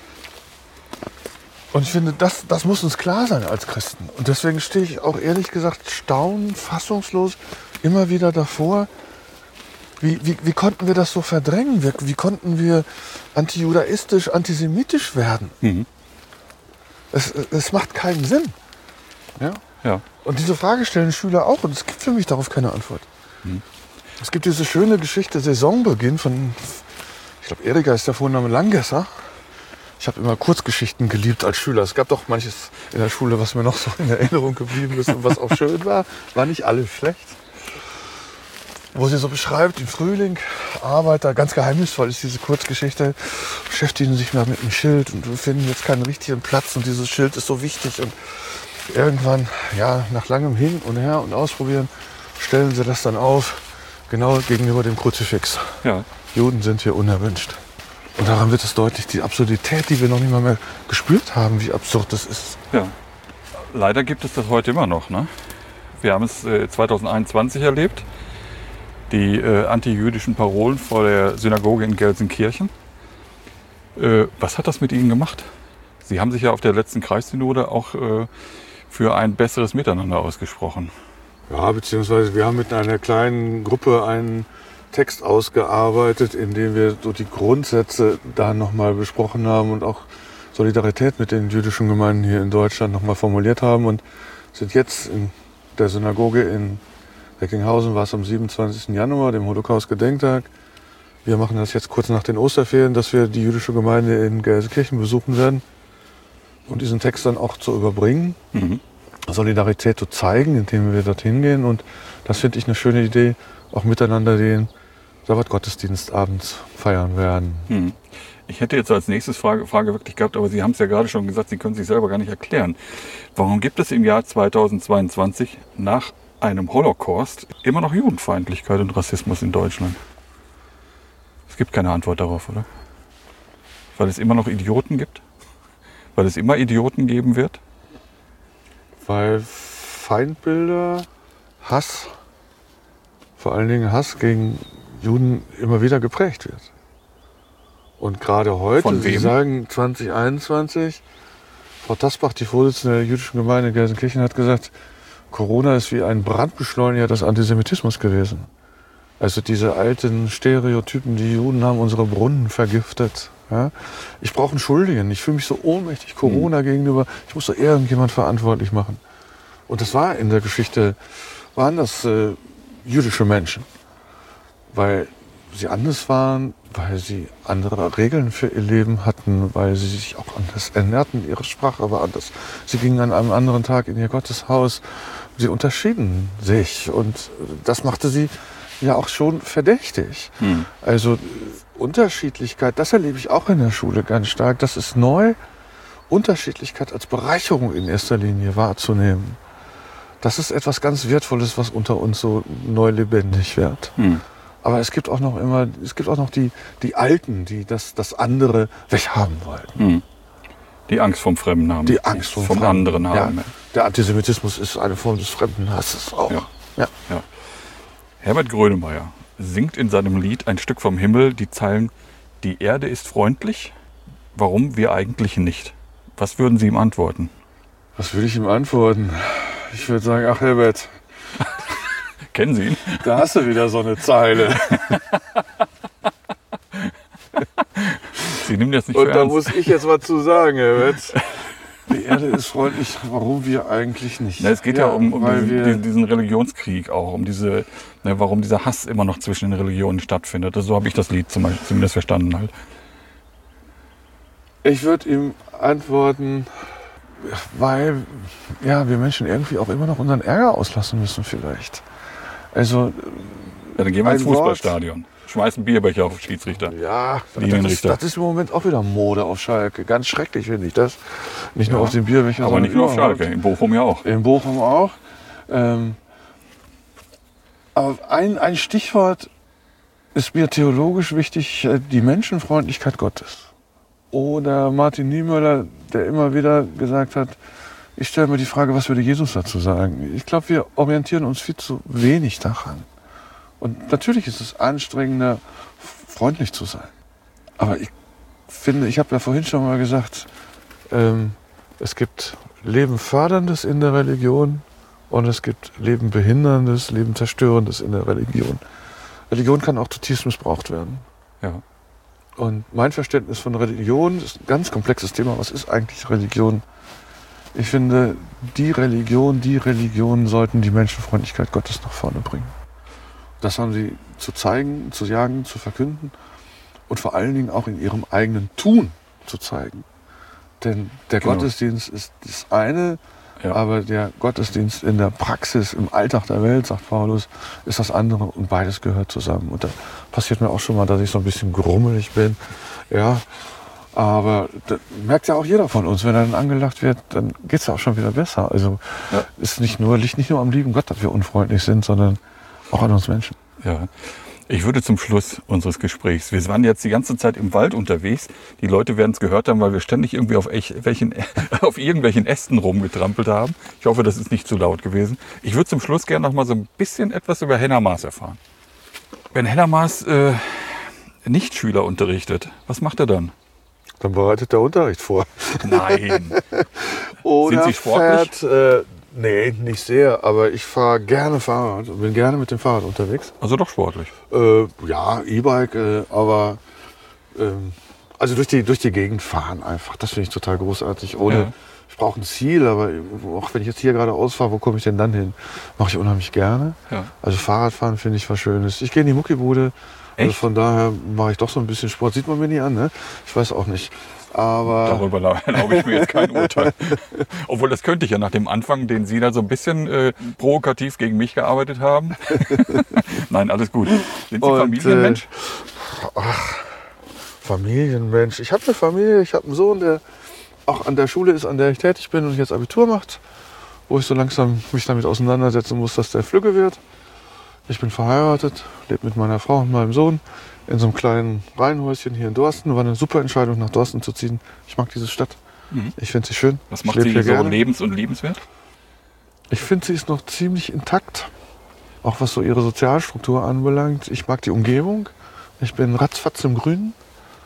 Und ich finde, das, das muss uns klar sein als Christen. Und deswegen stehe ich auch ehrlich gesagt staunend, fassungslos immer wieder davor. Wie, wie, wie konnten wir das so verdrängen? Wie, wie konnten wir antijudaistisch, antisemitisch werden? Mhm. Es, es macht keinen Sinn. Ja? Ja. Und diese Frage stellen Schüler auch. Und es gibt für mich darauf keine Antwort. Mhm. Es gibt diese schöne Geschichte, Saisonbeginn von, ich glaube, Erika ist der Vorname, Langesser. Ich habe immer Kurzgeschichten geliebt als Schüler. Es gab doch manches in der Schule, was mir noch so in Erinnerung geblieben ist und was auch schön war. War nicht alles schlecht. Wo sie so beschreibt, im Frühling, Arbeiter, ganz geheimnisvoll ist diese Kurzgeschichte, beschäftigen sich mal mit einem Schild und wir finden jetzt keinen richtigen Platz und dieses Schild ist so wichtig. Und irgendwann, ja, nach langem Hin und Her und Ausprobieren, stellen sie das dann auf, genau gegenüber dem Kruzifix. Ja. Juden sind hier unerwünscht. Und daran wird es deutlich, die Absurdität, die wir noch nicht mal mehr gespürt haben, wie absurd das ist. Ja. Leider gibt es das heute immer noch. Ne? Wir haben es äh, zwanzig einundzwanzig erlebt. Die äh, antijüdischen Parolen vor der Synagoge in Gelsenkirchen. Äh, was hat das mit Ihnen gemacht? Sie haben sich ja auf der letzten Kreissynode auch äh, für ein besseres Miteinander ausgesprochen. Ja, beziehungsweise wir haben mit einer kleinen Gruppe einen Text ausgearbeitet, in dem wir so die Grundsätze da nochmal besprochen haben und auch Solidarität mit den jüdischen Gemeinden hier in Deutschland nochmal formuliert haben und sind jetzt in der Synagoge in Recklinghausen, war es am siebenundzwanzigsten Januar, dem Holocaust-Gedenktag. Wir machen das jetzt kurz nach den Osterferien, dass wir die jüdische Gemeinde in Gelsenkirchen besuchen werden und diesen Text dann auch zu überbringen, Mhm. Solidarität zu zeigen, indem wir dorthin gehen. Und das finde ich eine schöne Idee, auch miteinander den Sabbatgottesdienst abends feiern werden. Mhm. Ich hätte jetzt als nächstes Frage, Frage wirklich gehabt, aber Sie haben es ja gerade schon gesagt, Sie können sich selber gar nicht erklären. Warum gibt es im Jahr zweitausendzweiundzwanzig nach einem Holocaust immer noch Judenfeindlichkeit und Rassismus in Deutschland? Es gibt keine Antwort darauf, oder? Weil es immer noch Idioten gibt? Weil es immer Idioten geben wird? Weil Feindbilder, Hass, vor allen Dingen Hass gegen Juden immer wieder geprägt wird. Und gerade heute, Von wem? Sie sagen zwanzig einundzwanzig, Frau Tasbach, die Vorsitzende der jüdischen Gemeinde in Gelsenkirchen, hat gesagt, Corona ist wie ein Brandbeschleuniger des Antisemitismus gewesen. Also diese alten Stereotypen, die Juden haben unsere Brunnen vergiftet. Ja? Ich brauche einen Schuldigen, ich fühle mich so ohnmächtig Corona mhm. gegenüber, ich muss so irgendjemand verantwortlich machen. Und das war in der Geschichte, waren das äh, jüdische Menschen, weil sie anders waren, weil sie andere Regeln für ihr Leben hatten, weil sie sich auch anders ernährten, ihre Sprache war anders. Sie gingen an einem anderen Tag in ihr Gotteshaus, sie unterschieden sich und das machte sie ja auch schon verdächtig. Hm. Also Unterschiedlichkeit, das erlebe ich auch in der Schule ganz stark, das ist neu, Unterschiedlichkeit als Bereicherung in erster Linie wahrzunehmen. Das ist etwas ganz Wertvolles, was unter uns so neu lebendig wird. Hm. Aber es gibt auch noch immer, es gibt auch noch die, die Alten, die das, das andere weghaben wollen. Hm. Die Angst vom Fremden haben. Die Angst vom, vom Fremden. anderen haben. Ja. Der Antisemitismus ist eine Form des Fremdenhasses auch. Ja. Ja. Ja. Herbert Grönemeyer singt in seinem Lied Ein Stück vom Himmel die Zeilen: Die Erde ist freundlich, warum wir eigentlich nicht? Was würden Sie ihm antworten? Was würde ich ihm antworten? Ich würde sagen, ach Herbert, kennen Sie ihn? Da hast du wieder so eine Zeile. Sie nehmen das nicht Und für da ernst. muss ich jetzt was zu sagen, Herbert. Die Erde ist freundlich, warum wir eigentlich nicht? Na, es geht ja, ja um, um diesen, wir diesen, diesen Religionskrieg auch, um diese, ne, warum dieser Hass immer noch zwischen den Religionen stattfindet. Also so habe ich das Lied zum Beispiel zumindest verstanden halt. Ich würde ihm antworten, weil ja, wir Menschen irgendwie auch immer noch unseren Ärger auslassen müssen vielleicht. Also ja, dann gehen wir ins Fußballstadion, schmeißen Bierbecher auf den Schiedsrichter. Ja, das ist, das ist im Moment auch wieder Mode auf Schalke. Ganz schrecklich finde ich das. Nicht nur ja, auf den Bierbecher, aber nicht nur auf Schalke, in Bochum ja auch. In Bochum auch. Ähm, aber ein, ein Stichwort ist mir theologisch wichtig, die Menschenfreundlichkeit Gottes. Oder Martin Niemöller, der immer wieder gesagt hat, ich stelle mir die Frage, was würde Jesus dazu sagen? Ich glaube, wir orientieren uns viel zu wenig daran. Und natürlich ist es anstrengender, freundlich zu sein. Aber ich finde, ich habe ja vorhin schon mal gesagt, ähm, es gibt Leben förderndes in der Religion und es gibt Leben behinderndes, Leben zerstörendes in der Religion. Religion kann auch zutiefst missbraucht werden. Ja. Und mein Verständnis von Religion ist ein ganz komplexes Thema. Was ist eigentlich Religion? Ich finde, die Religion, die Religionen sollten die Menschenfreundlichkeit Gottes nach vorne bringen. Das haben sie zu zeigen, zu sagen, zu verkünden und vor allen Dingen auch in ihrem eigenen Tun zu zeigen. Denn der genau. Gottesdienst ist das eine, ja. aber der Gottesdienst in der Praxis, im Alltag der Welt, sagt Paulus, ist das andere und beides gehört zusammen. Und da passiert mir auch schon mal, dass ich so ein bisschen grummelig bin. Ja, aber das merkt ja auch jeder von uns. Wenn er dann angelacht wird, dann geht es ja auch schon wieder besser. Also ja. ist nicht nur, liegt nicht nur am lieben Gott, dass wir unfreundlich sind, sondern auch an uns Menschen. Ja. Ich würde zum Schluss unseres Gesprächs, wir waren jetzt die ganze Zeit im Wald unterwegs, die Leute werden es gehört haben, weil wir ständig irgendwie auf, welchen, auf irgendwelchen Ästen rumgetrampelt haben. Ich hoffe, das ist nicht zu laut gewesen. Ich würde zum Schluss gerne noch mal so ein bisschen etwas über Henner Maas erfahren. Wenn Henner Maas äh, nicht Schüler unterrichtet, was macht er dann? Dann bereitet er Unterricht vor. Nein. Oder Sind Sie sportlich? Fährt, äh, nee, nicht sehr, aber ich fahre gerne Fahrrad und bin gerne mit dem Fahrrad unterwegs. Also doch sportlich? Äh, ja, E-Bike, äh, aber äh, also durch die, durch die Gegend fahren einfach. Das finde ich total großartig. Ohne, ja. Ich brauche ein Ziel, aber auch wenn ich jetzt hier gerade ausfahre, wo komme ich denn dann hin? Mache ich unheimlich gerne. Ja. Also Fahrradfahren finde ich was Schönes. Ich gehe in die Muckibude. Also von daher mache ich doch so ein bisschen Sport. Sieht man mir nie an, ne? Ich weiß auch nicht. Aber darüber erlaube ich mir jetzt kein Urteil. Obwohl, das könnte ich ja nach dem Anfang, den Sie da so ein bisschen äh, provokativ gegen mich gearbeitet haben. Nein, alles gut. Sind Sie Und, Familienmensch? Äh, ach, Familienmensch. Ich habe eine Familie, ich habe einen Sohn, der auch an der Schule ist, an der ich tätig bin und jetzt Abitur macht, wo ich so langsam mich damit auseinandersetzen muss, dass der flügge wird. Ich bin verheiratet, lebe mit meiner Frau und meinem Sohn in so einem kleinen Reihenhäuschen hier in Dorsten. War eine super Entscheidung, nach Dorsten zu ziehen. Ich mag diese Stadt. Mhm. Ich finde sie schön. Was macht sie so gerne. lebens- und liebenswert? Ich finde, sie ist noch ziemlich intakt, auch was so ihre Sozialstruktur anbelangt. Ich mag die Umgebung. Ich bin ratzfatz im Grünen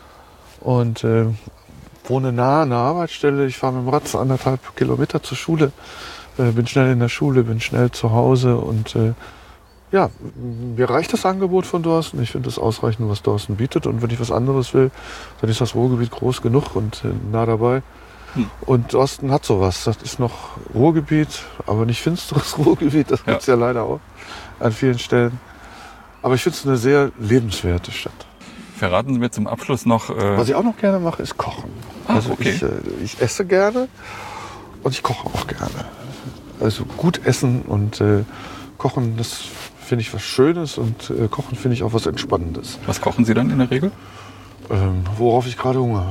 und äh, wohne nah an der Arbeitsstelle. Ich fahre mit dem Rad anderthalb Kilometer zur Schule, äh, bin schnell in der Schule, bin schnell zu Hause und äh, ja, mir reicht das Angebot von Dorsten. Ich finde das ausreichend, was Dorsten bietet. Und wenn ich was anderes will, dann ist das Ruhrgebiet groß genug und äh, nah dabei. Hm. Und Dorsten hat sowas. Das ist noch Ruhrgebiet, aber nicht finsteres Ruhrgebiet. Das gibt es ja. ja leider auch an vielen Stellen. Aber ich finde es eine sehr lebenswerte Stadt. Verraten Sie mir zum Abschluss noch... Äh was ich auch noch gerne mache, ist kochen. Ah, also okay. ich, äh, ich esse gerne und ich koche auch gerne. Also gut essen und äh, kochen, das finde ich was Schönes und äh, kochen finde ich auch was Entspannendes. Was kochen Sie dann in der Regel? Ähm, worauf ich gerade Hunger habe.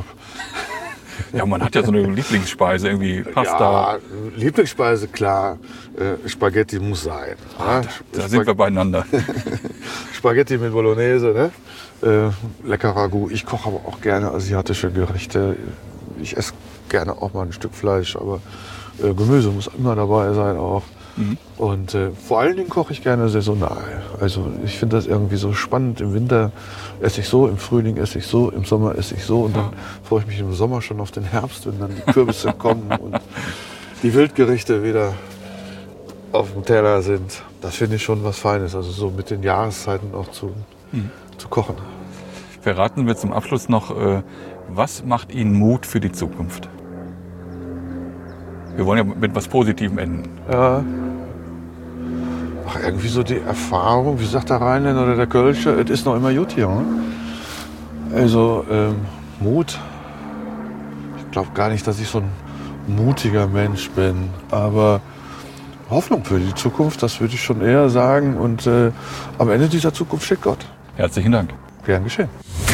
Ja, man hat ja so eine Lieblingsspeise, irgendwie Pasta. Ja, Lieblingsspeise, klar. Äh, Spaghetti muss sein. Ah, da da Spag- sind wir beieinander. Spaghetti mit Bolognese, ne? Äh, lecker Ragout. Ich koche aber auch gerne asiatische Gerichte. Ich esse gerne auch mal ein Stück Fleisch, aber äh, Gemüse muss immer dabei sein auch. Mhm. Und äh, vor allen Dingen koche ich gerne saisonal. Also ich finde das irgendwie so spannend. Im Winter esse ich so, im Frühling esse ich so, im Sommer esse ich so. Und dann freue ich mich im Sommer schon auf den Herbst, wenn dann die Kürbisse kommen und die Wildgerichte wieder auf dem Teller sind. Das finde ich schon was Feines. Also so mit den Jahreszeiten auch zu, mhm. zu kochen. Verraten wir zum Abschluss noch, äh, was macht Ihnen Mut für die Zukunft? Wir wollen ja mit was Positivem enden. Ja. Ach, irgendwie so die Erfahrung, wie sagt der Rheinländer oder der Kölsche, es ist noch immer gut hier. Ne? Also ähm, Mut. Ich glaube gar nicht, dass ich so ein mutiger Mensch bin, aber Hoffnung für die Zukunft, das würde ich schon eher sagen. Und äh, am Ende dieser Zukunft steht Gott. Herzlichen Dank. Gern geschehen.